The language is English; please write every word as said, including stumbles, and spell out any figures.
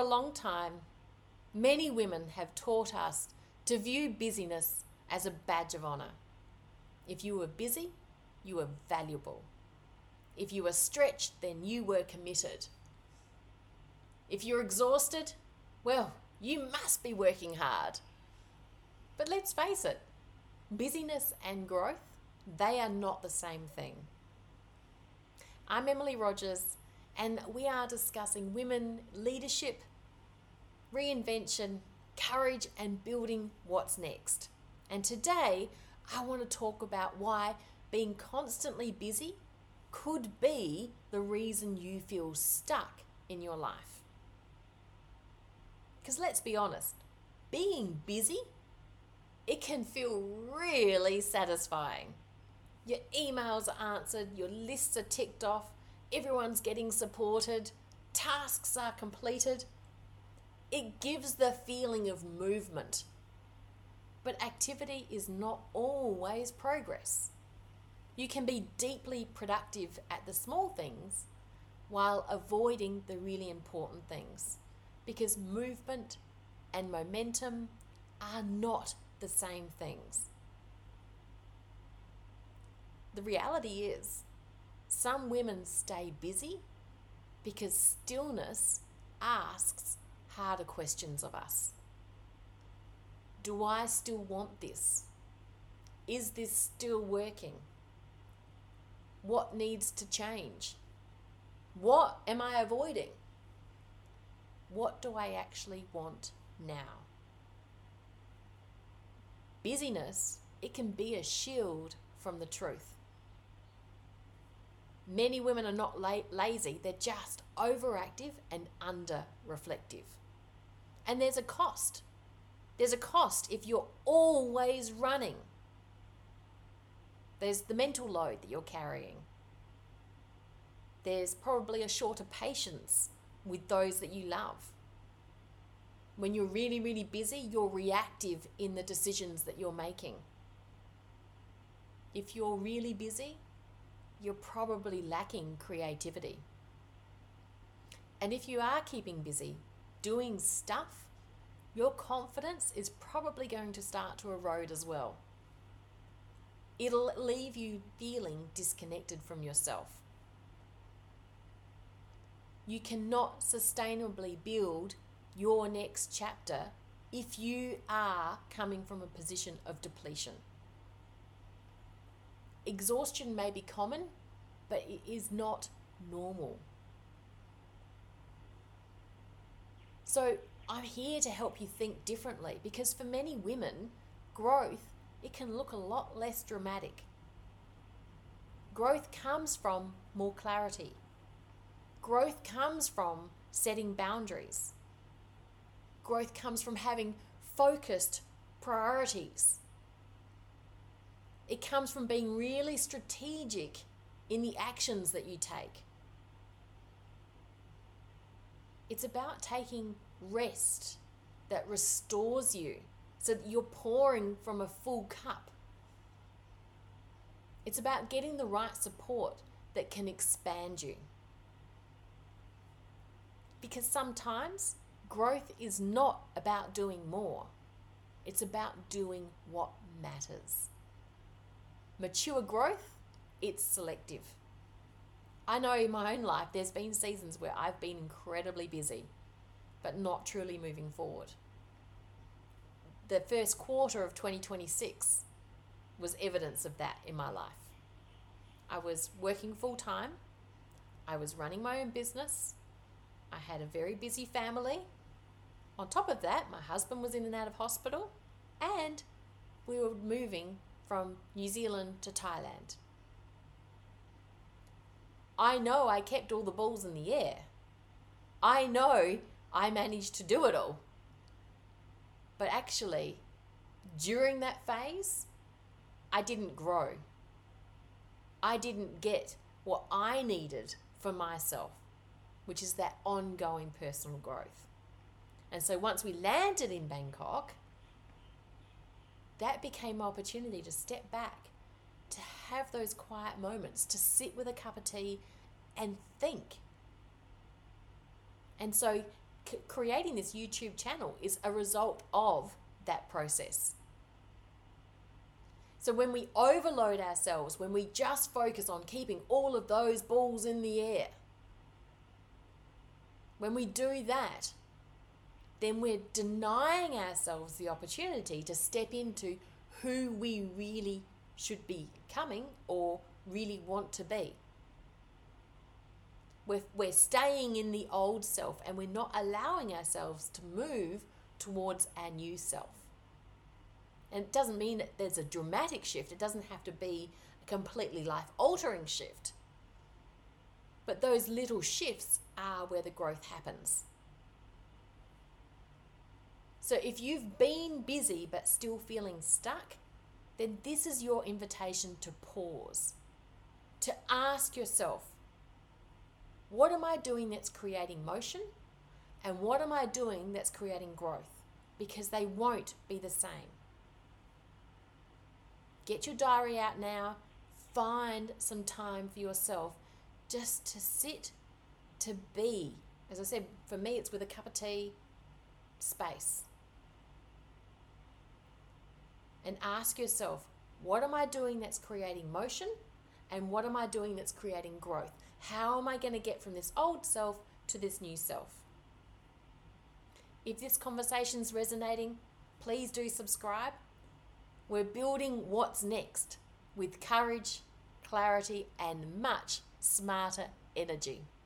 a long time, many women have taught us to view busyness as a badge of honor. If you were busy, you were valuable. If you were stretched, then you were committed. If you're exhausted, well, you must be working hard. But let's face it, busyness and growth, they are not the same thing. I'm Emily Rogers, and we are discussing women leadership, reinvention, courage, and building what's next. And today, I want to talk about why being constantly busy could be the reason you feel stuck in your life. Because let's be honest, being busy, it can feel really satisfying. Your emails are answered, your lists are ticked off, everyone's getting supported, tasks are completed. It gives the feeling of movement. But activity is not always progress. You can be deeply productive at the small things while avoiding the really important things, because movement and momentum are not the same things. The reality is, some women stay busy because stillness asks harder questions of us. Do I still want this? Is this still working? What needs to change? What am I avoiding? What do I actually want now? Busyness, it can be a shield from the truth. Many women are not la- lazy, they're just overactive and under-reflective. And there's a cost. There's a cost if you're always running. There's the mental load that you're carrying. There's probably a shorter patience with those that you love. When you're really, really busy, you're reactive in the decisions that you're making. If you're really busy, you're probably lacking creativity. And if you are keeping busy, doing stuff, your confidence is probably going to start to erode as well. It'll leave you feeling disconnected from yourself. You cannot sustainably build your next chapter if you are coming from a position of depletion. Exhaustion may be common, but it is not normal. So I'm here to help you think differently, because for many women, growth, it can look a lot less dramatic. Growth comes from more clarity. Growth comes from setting boundaries. Growth comes from having focused priorities. It comes from being really strategic in the actions that you take. It's about taking rest that restores you so that you're pouring from a full cup. It's about getting the right support that can expand you. Because sometimes growth is not about doing more. It's about doing what matters. Mature growth, it's selective. I know in my own life there's been seasons where I've been incredibly busy, but not truly moving forward. The first quarter of twenty twenty-six was evidence of that in my life. I was working full time. I was running my own business. I had a very busy family. On top of that, my husband was in and out of hospital, and we were moving from New Zealand to Thailand. I know I kept all the balls in the air. I know I managed to do it all. But actually, during that phase, I didn't grow. I didn't get what I needed for myself, which is that ongoing personal growth. And so once we landed in Bangkok, that became my opportunity to step back, to have those quiet moments, to sit with a cup of tea and think. And so c- creating this YouTube channel is a result of that process. So when we overload ourselves, when we just focus on keeping all of those balls in the air, when we do that, then we're denying ourselves the opportunity to step into who we really should be becoming or really want to be. We're, we're staying in the old self and we're not allowing ourselves to move towards our new self. And it doesn't mean that there's a dramatic shift. It doesn't have to be a completely life-altering shift. But those little shifts are where the growth happens. So if you've been busy but still feeling stuck, then this is your invitation to pause, to ask yourself, what am I doing that's creating motion? And what am I doing that's creating growth? Because they won't be the same. Get your diary out now. Find some time for yourself just to sit, to be. As I said, for me, it's with a cup of tea, space. And ask yourself, what am I doing that's creating motion? And what am I doing that's creating growth? How am I going to get from this old self to this new self? If this conversation's resonating, please do subscribe. We're building what's next with courage, clarity, and much smarter energy.